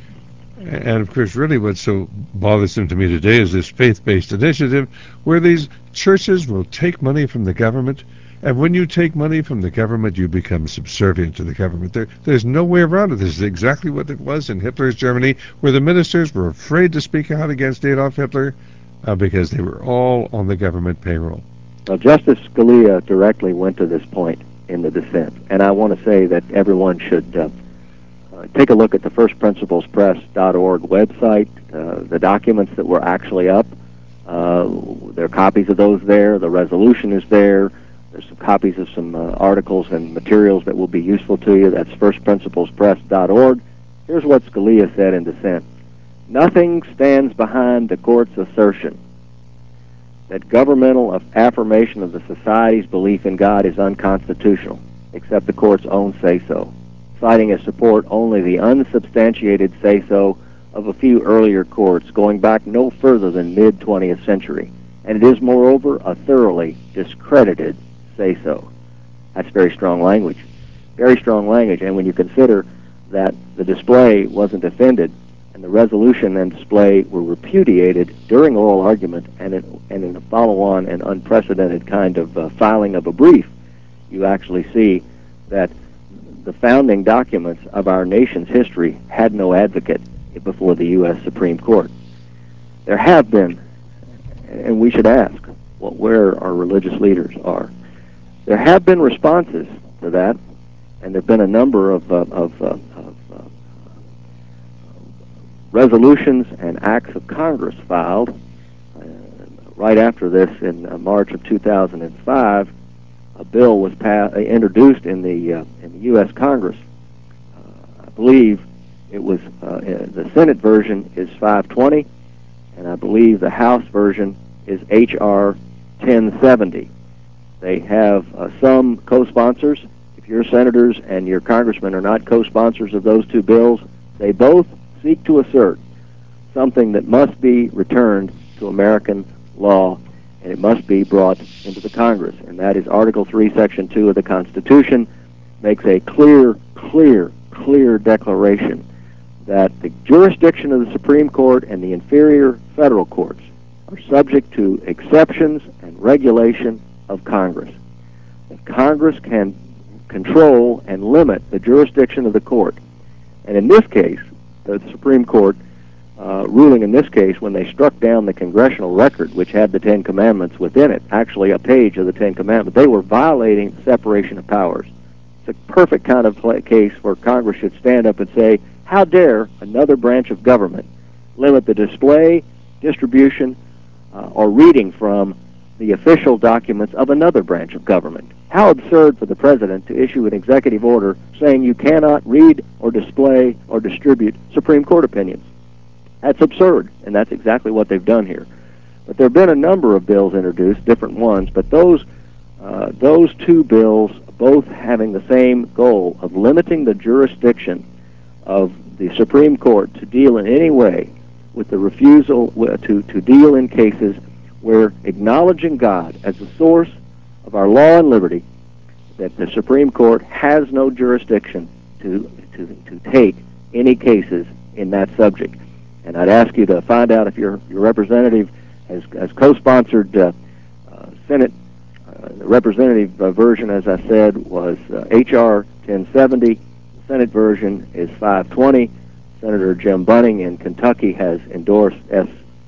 And, of course, really what's so bothersome to me today is this faith-based initiative where these churches will take money from the government, and when you take money from the government, you become subservient to the government. There, there's no way around it. This is exactly what it was in Hitler's Germany, where the ministers were afraid to speak out against Adolf Hitler uh, because they were all on the government payroll. Well, Justice Scalia directly went to this point in the dissent, and I want to say that everyone should uh, Uh, take a look at the first principles press dot org website, uh, the documents that were actually up. Uh, there are copies of those there. The resolution is there. There's some copies of some uh, articles and materials that will be useful to you. That's first principles press dot org. Here's what Scalia said in dissent. Nothing stands behind the court's assertion that governmental affirmation of the society's belief in God is unconstitutional, except the court's own say-so, citing as support only the unsubstantiated say-so of a few earlier courts going back no further than mid-twentieth century. And it is, moreover, a thoroughly discredited say-so. That's very strong language. Very strong language. And when you consider that the display wasn't defended and the resolution and display were repudiated during oral argument and, it, and in a follow-on and unprecedented kind of uh, filing of a brief, you actually see that the founding documents of our nation's history had no advocate before the U S Supreme Court. There have been, and we should ask well, where our religious leaders are. There have been responses to that, and there have been a number of, uh, of, uh, of uh, resolutions and acts of Congress filed uh, right after this in uh, March of two thousand five. A bill was passed, uh, introduced in the uh, in the U S Congress. Uh, I believe it was uh, the Senate version is five twenty, and I believe the House version is H R ten seventy. They have uh, some co-sponsors. If your senators and your congressmen are not co-sponsors of those two bills, they both seek to assert something that must be returned to American law and it must be brought into the Congress. And that is Article three, Section two of the Constitution, makes a clear, clear, clear declaration that the jurisdiction of the Supreme Court and the inferior federal courts are subject to exceptions and regulation of Congress. That Congress can control and limit the jurisdiction of the court. And in this case, the Supreme Court uh, ruling in this case, when they struck down the congressional record, which had the Ten Commandments within it, actually a page of the Ten Commandments, they were violating separation of powers. It's a perfect kind of play, case where Congress should stand up and say, how dare another branch of government limit the display, distribution, uh, or reading from the official documents of another branch of government. How absurd for the President to issue an executive order saying you cannot read or display or distribute Supreme Court opinions. That's absurd, and that's exactly what they've done here. But there have been a number of bills introduced, different ones, but those, uh, those two bills both having the same goal of limiting the jurisdiction of the Supreme Court to deal in any way with the refusal to, to deal in cases where acknowledging God as the source of our law and liberty, that the Supreme Court has no jurisdiction to, to, to take any cases in that subject. And I'd ask you to find out if your, your representative has, has co-sponsored uh, uh, Senate. Uh, the representative uh, version, as I said, was uh, H R ten seventy. The Senate version is five twenty. Senator Jim Bunning in Kentucky has endorsed S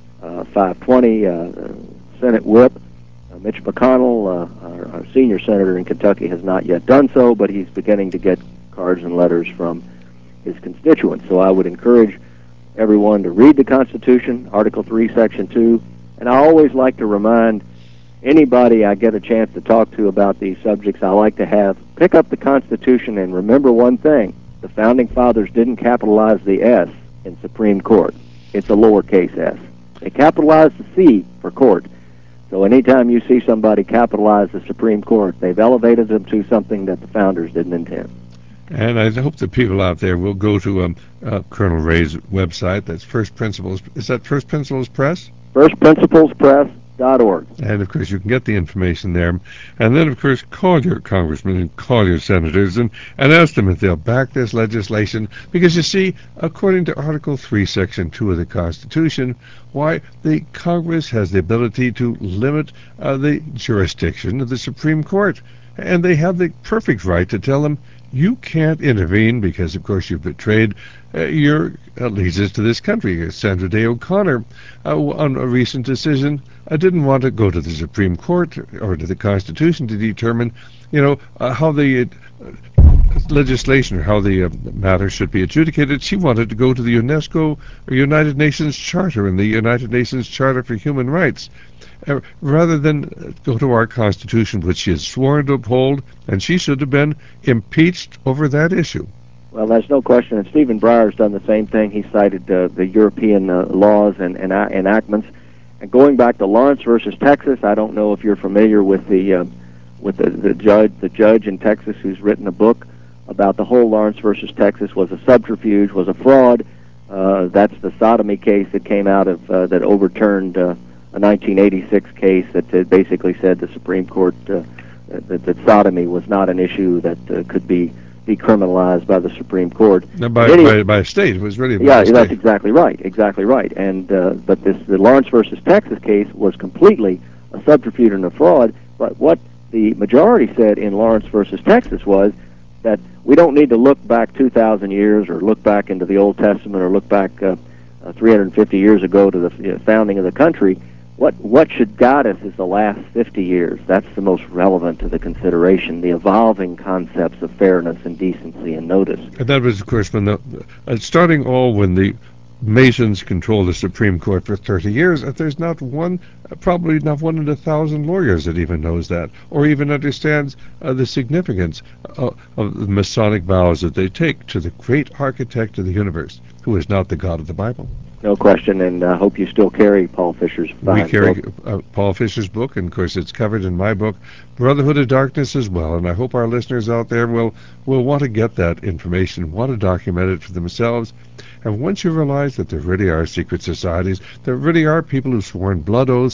five twenty. Uh, Senate Whip uh, Mitch McConnell, uh, our, our senior senator in Kentucky, has not yet done so, but he's beginning to get cards and letters from his constituents. So I would encourage everyone to read the Constitution, Article three, Section two, and I always like to remind anybody I get a chance to talk to about these subjects, I like to have pick up the Constitution and remember one thing. The Founding Fathers didn't capitalize the S in Supreme Court. It's a lowercase s. They capitalized the C for court. So anytime you see somebody capitalize the Supreme Court, they've elevated them to something that the founders didn't intend. And I hope the people out there will go to um, uh, Colonel Ray's website. That's First Principles. Is that First Principles Press? First Principles Press dot org. And, of course, you can get the information there. And then, of course, call your congressmen and call your senators and, and ask them if they'll back this legislation. Because, you see, according to Article three, Section two of the Constitution, why the Congress has the ability to limit uh, the jurisdiction of the Supreme Court. And they have the perfect right to tell them, you can't intervene because, of course, you've betrayed uh, your allegiance to this country. Sandra Day O'Connor, uh, on a recent decision, uh, didn't want to go to the Supreme Court or to the Constitution to determine, you know, uh, how the uh, legislation or how the uh, matter should be adjudicated. She wanted to go to the UNESCO or United Nations Charter and the United Nations Charter for Human Rights. Uh, rather than go to our Constitution, which she has sworn to uphold, and she should have been impeached over that issue. Well, there's no question, and Stephen Breyer's done the same thing. He cited uh, the European uh, laws and, and uh, enactments. And going back to Lawrence versus Texas, I don't know if you're familiar with the uh, with the, the judge the judge in Texas who's written a book about the whole Lawrence versus Texas was a subterfuge, was a fraud. Uh, that's the sodomy case that came out of uh, that overturned Uh, a nineteen eighty-six case that uh, basically said the Supreme Court uh, that, that sodomy was not an issue that uh, could be decriminalized by the Supreme Court. No, by, Any, by, by a state. It was really by yeah, a state. That's exactly right, exactly right. And uh, but this the Lawrence versus Texas case was completely a subterfuge and a fraud. But what the majority said in Lawrence versus Texas was that we don't need to look back two thousand years or look back into the Old Testament or look back uh, uh, three hundred fifty years ago to the you know, founding of the country. What what should guide us is the last fifty years. That's the most relevant to the consideration, the evolving concepts of fairness and decency and notice. And that was, of course, when the, uh, starting all when the Masons controlled the Supreme Court for thirty years, there's not one, uh, probably not one in a thousand lawyers that even knows that, or even understands uh, the significance uh, of the Masonic vows that they take to the great architect of the universe, who is not the God of the Bible. No question, and I uh, hope you still carry Paul Fisher's book. We carry uh, Paul Fisher's book, and of course it's covered in my book, Brotherhood of Darkness, as well. And I hope our listeners out there will, will want to get that information, want to document it for themselves. And once you realize that there really are secret societies, there really are people who've sworn blood oaths,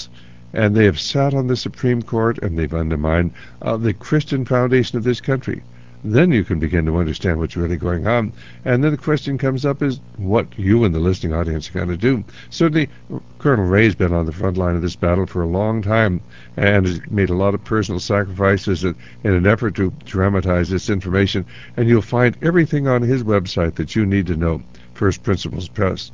and they have sat on the Supreme Court, and they've undermined uh, the Christian foundation of this country. Then you can begin to understand what's really going on. And then the question comes up is what you and the listening audience are going to do. Certainly, Colonel Ray's been on the front line of this battle for a long time and has made a lot of personal sacrifices in an effort to dramatize this information. And you'll find everything on his website that you need to know. First Principles Press.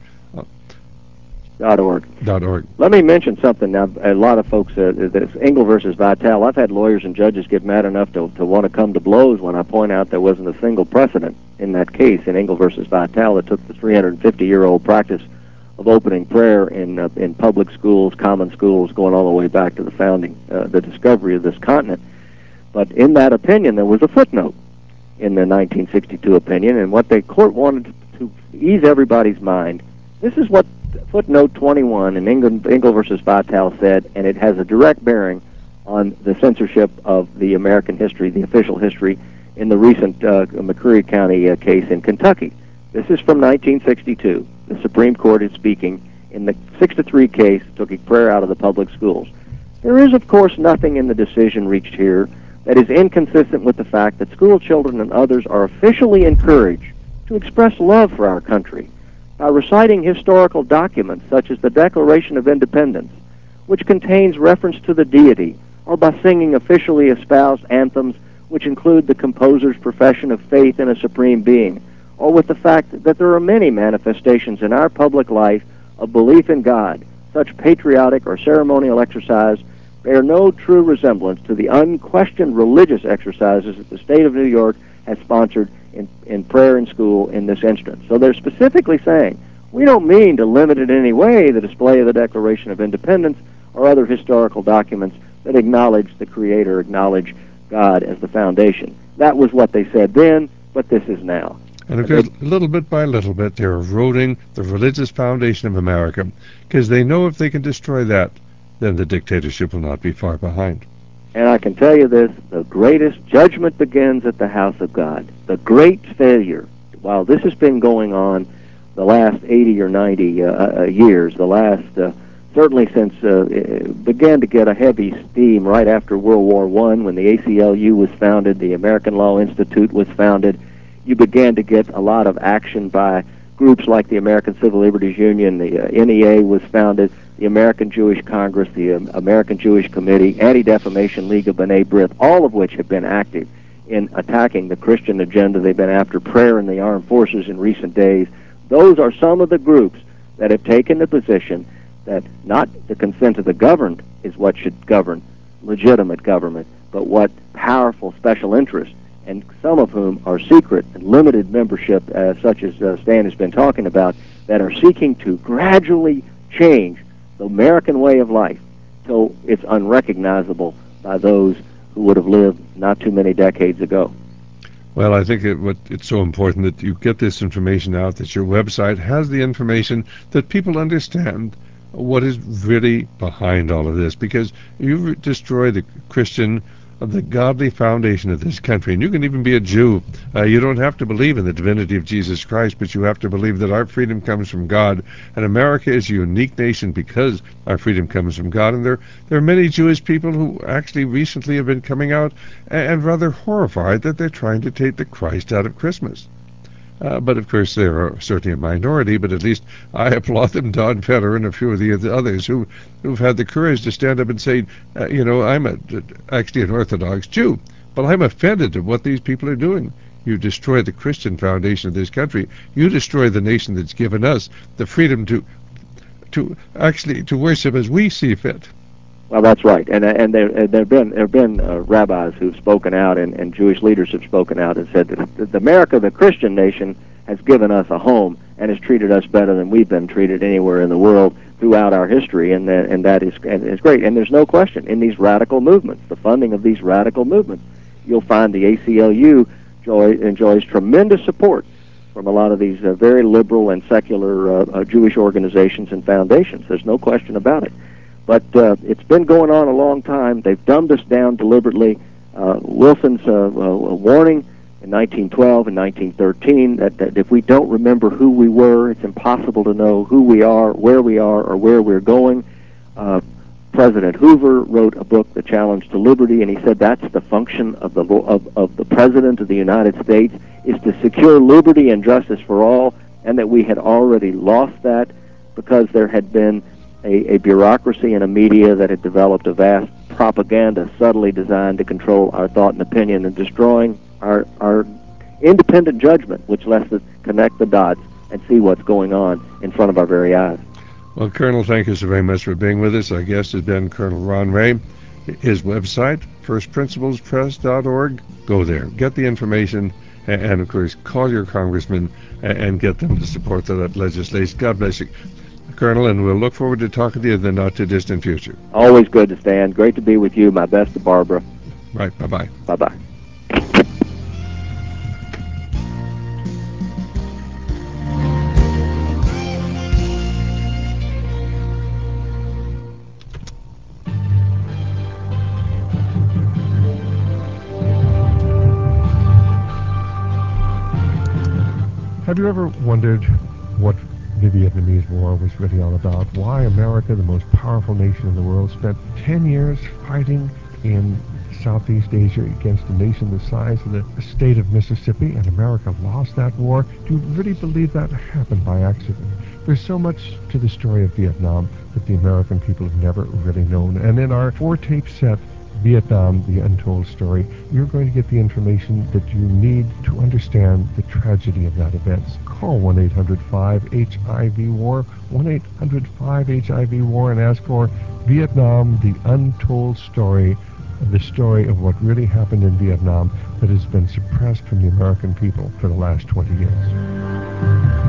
Dot org. Dot org. Let me mention something now. A lot of folks, uh, this Engel versus Vitale, I've had lawyers and judges get mad enough to, to want to come to blows when I point out there wasn't a single precedent in that case in Engel versus Vitale that took the three hundred fifty-year-old practice of opening prayer in uh, in public schools, common schools, going all the way back to the founding, uh, the discovery of this continent. But in that opinion, there was a footnote in the nineteen sixty-two opinion, and what the court wanted to ease everybody's mind. This is what footnote twenty-one in Engel, Engel versus Vitale said, and it has a direct bearing on the censorship of the American history, the official history, in the recent uh, McCreary County uh, case in Kentucky. This is from nineteen sixty-two. The Supreme Court is speaking in the six to three case, taking prayer out of the public schools. There is, of course, nothing in the decision reached here that is inconsistent with the fact that school children and others are officially encouraged to express love for our country by reciting historical documents such as the Declaration of Independence, which contains reference to the deity, or by singing officially espoused anthems which include the composer's profession of faith in a supreme being, or with the fact that there are many manifestations in our public life of belief in God. Such patriotic or ceremonial exercise bear no true resemblance to the unquestioned religious exercises that the state of New York has sponsored in, in prayer in school in this instance. So they're specifically saying, we don't mean to limit in any way the display of the Declaration of Independence or other historical documents that acknowledge the Creator, acknowledge God as the foundation. That was what they said then, but this is now. And of course, little bit by little bit, they're eroding the religious foundation of America, because they know if they can destroy that, then the dictatorship will not be far behind. And I can tell you this, the greatest judgment begins at the house of God. The great failure, while this has been going on the last eighty or ninety uh, uh, years, the last, uh, certainly since uh, it began to get a heavy steam right after World War One, when the A C L U was founded, the American Law Institute was founded, you began to get a lot of action by groups like the American Civil Liberties Union, the uh, N E A was founded, the American Jewish Congress, the um, American Jewish Committee, Anti-Defamation League of B'nai B'rith, all of which have been active in attacking the Christian agenda. They've been after prayer in the armed forces in recent days. Those are some of the groups that have taken the position that not the consent of the governed is what should govern legitimate government, but what powerful special interests, and some of whom are secret and limited membership, uh, such as uh, Stan has been talking about, that are seeking to gradually change the American way of life till it's unrecognizable by those who would have lived not too many decades ago. Well, I think it, what, it's so important that you get this information out, that your website has the information, that people understand what is really behind all of this, because you destroy the Christian, of the godly foundation of this country. And you can even be a Jew. Uh, you don't have to believe in the divinity of Jesus Christ, but you have to believe that our freedom comes from God. And America is a unique nation because our freedom comes from God. And there, there are many Jewish people who actually recently have been coming out and, and rather horrified that they're trying to take the Christ out of Christmas. Uh, but of course they are certainly a minority, but at least I applaud them, Don Fetter and a few of the others who, who've had the courage to stand up and say, uh, you know, I'm a, actually an Orthodox Jew, but I'm offended at what these people are doing. You destroy the Christian foundation of this country. You destroy the nation that's given us the freedom to to actually to worship as we see fit. Well, that's right, and and there and there've been there've been uh, rabbis who've spoken out, and, and Jewish leaders have spoken out and said that the America, the Christian nation, has given us a home and has treated us better than we've been treated anywhere in the world throughout our history, and that and that is and is great. And there's no question in these radical movements, the funding of these radical movements, you'll find the A C L U joy, enjoys tremendous support from a lot of these uh, very liberal and secular uh, uh, Jewish organizations and foundations. There's no question about it. But uh, it's been going on a long time. They've dumbed us down deliberately. Uh, Wilson's uh, uh, warning in nineteen twelve and nineteen thirteen that, that if we don't remember who we were, it's impossible to know who we are, where we are, or where we're going. Uh, President Hoover wrote a book, The Challenge to Liberty, and he said that's the function of the of, of the President of the United States, is to secure liberty and justice for all, and that we had already lost that because there had been a, a bureaucracy and a media that had developed a vast propaganda subtly designed to control our thought and opinion and destroying our, our independent judgment, which lets us connect the dots and see what's going on in front of our very eyes. Well, Colonel, thank you so very much for being with us. Our guest has been Colonel Ron Ray. His website, first principles press dot org. Go there. Get the information, and, and of course, call your congressman and, and get them to support that legislation. God bless you, Colonel, and we'll look forward to talking to you in the not-too-distant future. Always good to stand. Great to be with you. My best to Barbara. Right. Bye-bye. Bye-bye. Have you ever wondered what the Vietnamese War was really all about? Why America, the most powerful nation in the world, spent ten years fighting in Southeast Asia against a nation the size of the state of Mississippi, and America lost that war? Do you really believe that happened by accident? There's so much to the story of Vietnam that the American people have never really known. And in our four-tape set, Vietnam, The Untold Story, you're going to get the information that you need to understand the tragedy of that event. Call one eight hundred five H I V war, one eight hundred five H I V war, and ask for Vietnam, The Untold Story, the story of what really happened in Vietnam that has been suppressed from the American people for the last twenty years.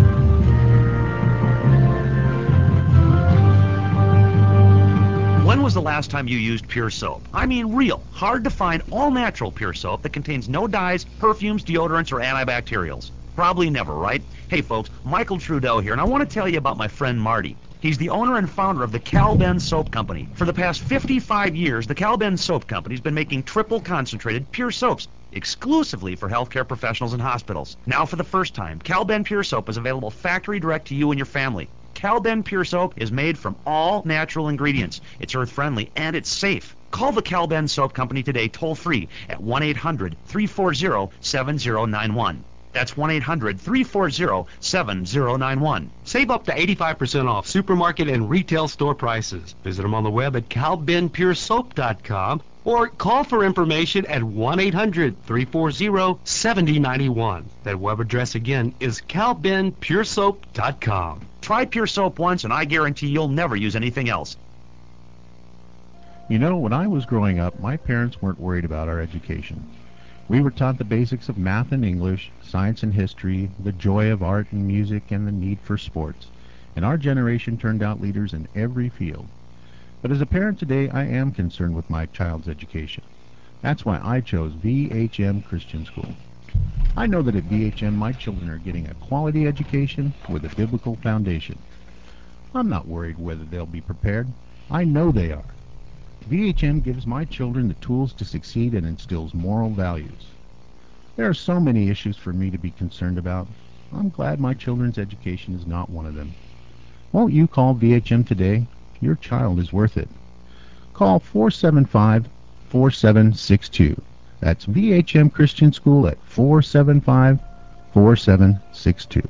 When was the last time you used Pure Soap? I mean real, hard-to-find, all-natural Pure Soap that contains no dyes, perfumes, deodorants, or antibacterials. Probably never, right? Hey folks, Michael Trudeau here, and I want to tell you about my friend Marty. He's the owner and founder of the Cal-Ben Soap Company. For the past fifty-five years, the Cal-Ben Soap Company's been making triple concentrated pure soaps exclusively for healthcare professionals and hospitals. Now for the first time, Cal-Ben Pure Soap is available factory direct to you and your family. Cal-Ben Pure Soap is made from all natural ingredients. It's earth-friendly and it's safe. Call the Cal-Ben Soap Company today toll-free at one eight hundred three four zero seven zero nine one. That's one eight hundred three four zero seven zero nine one. Save up to eighty-five percent off supermarket and retail store prices. Visit them on the web at cal ben pure soap dot com or call for information at one eight hundred three four zero seven zero nine one. That web address again is cal ben pure soap dot com. Try Pure Soap once and I guarantee you'll never use anything else. You know, when I was growing up, my parents weren't worried about our education. We were taught the basics of math and English, science and history, the joy of art and music, and the need for sports. And our generation turned out leaders in every field. But as a parent today, I am concerned with my child's education. That's why I chose V H M Christian School. I know that at V H M my children are getting a quality education with a biblical foundation. I'm not worried whether they'll be prepared. I know they are. V H M gives my children the tools to succeed and instills moral values. There are so many issues for me to be concerned about. I'm glad my children's education is not one of them. Won't you call V H M today? Your child is worth it. Call four seven five, four seven six two. That's V H M Christian School at four seven five, four seven six two.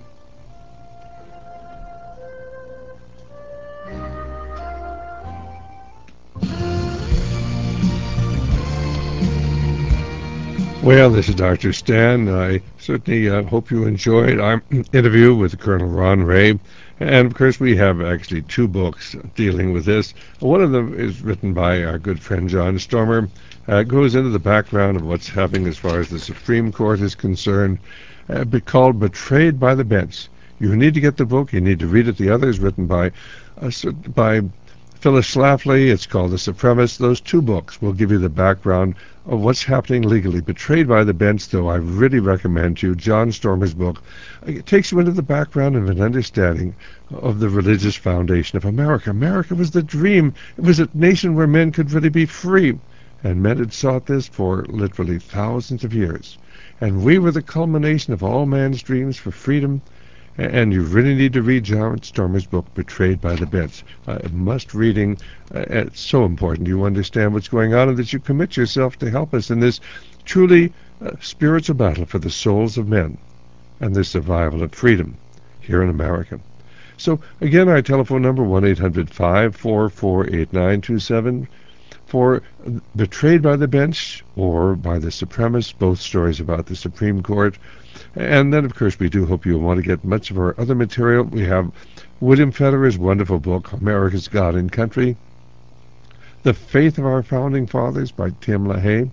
Well, this is Doctor Stan. I certainly uh, hope you enjoyed our interview with Colonel Ron Ray. And, of course, we have actually two books dealing with this. One of them is written by our good friend John Stormer. Uh, it goes into the background of what's happening as far as the Supreme Court is concerned, uh, called Betrayed by the Bench. You need to get the book. You need to read it. The other is written by uh, by Phyllis Schlafly. It's called The Supremacist. Those two books will give you the background of what's happening legally. Betrayed by the Bench, though, I really recommend you. John Stormer's book. It takes you into the background of an understanding of the religious foundation of America. America was the dream. It was a nation where men could really be free. And men had sought this for literally thousands of years. And we were the culmination of all man's dreams for freedom And you really need to read John Stormer's book, Betrayed by the Bench. Uh, must reading. Uh, it's so important you understand what's going on and that you commit yourself to help us in this truly uh, spiritual battle for the souls of men and the survival of freedom here in America. So, again, our telephone number, one eight hundred five four four eight nine two seven. For Betrayed by the Bench or by the Supremacists, both stories about the Supreme Court. And then, of course, we do hope you'll want to get much of our other material. We have William Federer's wonderful book, America's God and Country, The Faith of Our Founding Fathers by Tim LaHaye,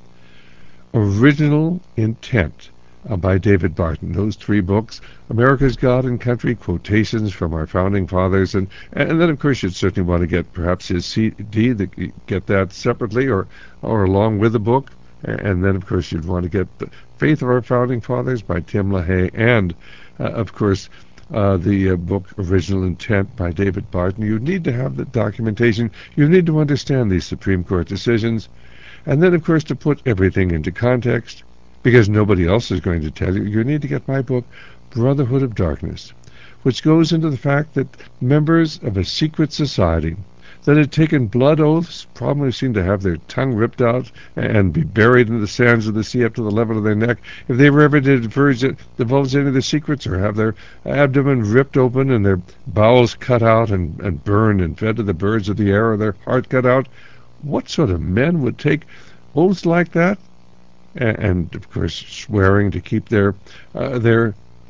Original Intent uh, by David Barton. Those three books, America's God and Country, quotations from our Founding Fathers, and, and then, of course, you'd certainly want to get perhaps his C D, the, get that separately or, or along with the book. And then, of course, you'd want to get The Faith of Our Founding Fathers by Tim LaHaye and, uh, of course, uh, the uh, book Original Intent by David Barton. You need to have the documentation. You need to understand these Supreme Court decisions. And then, of course, to put everything into context, because nobody else is going to tell you, you need to get my book, Brotherhood of Darkness, which goes into the fact that members of a secret society that had taken blood oaths, probably seemed to have their tongue ripped out and be buried in the sands of the sea up to the level of their neck. If they were ever to divulge, divulge any of the secrets or have their abdomen ripped open and their bowels cut out and, and burned and fed to the birds of the air or their heart cut out, what sort of men would take oaths like that? And, and of course, swearing to keep their uh, their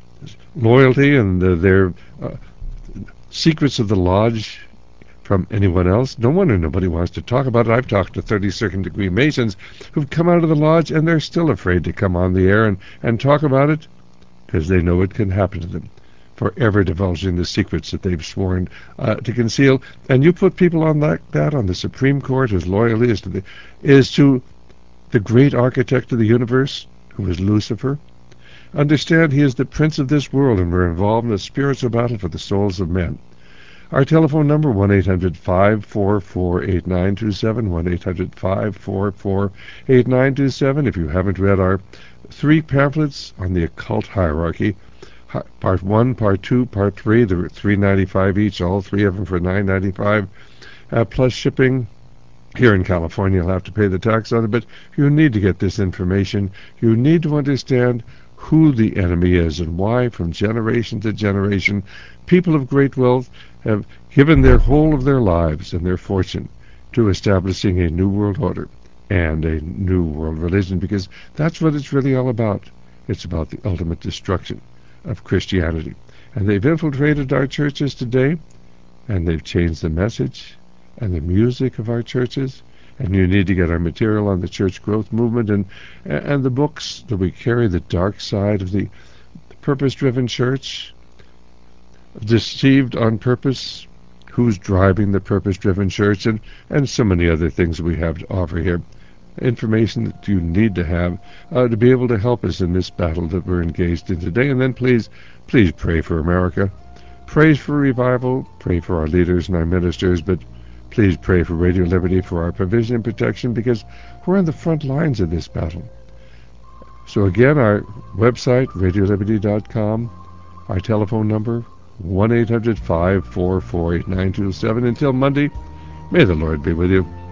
loyalty and the, their uh, secrets of the lodge from anyone else. No wonder nobody wants to talk about it. I've talked to thirty-second degree Masons who've come out of the lodge and they're still afraid to come on the air and, and talk about it because they know it can happen to them, forever divulging the secrets that they've sworn uh, to conceal. And you put people on like that on the Supreme Court whose loyalty is to the, is to the great architect of the universe, who is Lucifer. Understand he is the prince of this world, and we're involved in a spiritual battle for the souls of men. Our telephone number, one eight hundred five four four eight nine two seven, one eight hundred five four four eight nine two seven. If you haven't read our three pamphlets on the occult hierarchy, part one, part two, part three, they're three ninety-five each, all three of them for nine ninety-five, uh, plus shipping. Here in California, you'll have to pay the tax on it, but you need to get this information. You need to understand who the enemy is and why, from generation to generation, people of great wealth have given their whole of their lives and their fortune to establishing a new world order and a new world religion, because that's what it's really all about. It's about the ultimate destruction of Christianity. And they've infiltrated our churches today, and they've changed the message and the music of our churches. And you need to get our material on the church growth movement and and the books that we carry, the dark side of the purpose-driven church, deceived on purpose, who's driving the purpose-driven church, and, and so many other things that we have to offer here. Information that you need to have uh, to be able to help us in this battle that we're engaged in today. And then please, please pray for America. Pray for revival. Pray for our leaders and our ministers, but please pray for Radio Liberty for our provision and protection, because we're on the front lines of this battle. So again, our website, radio liberty dot com, our telephone number, one eight hundred five four four eight nine two seven. Until Monday, may the Lord be with you.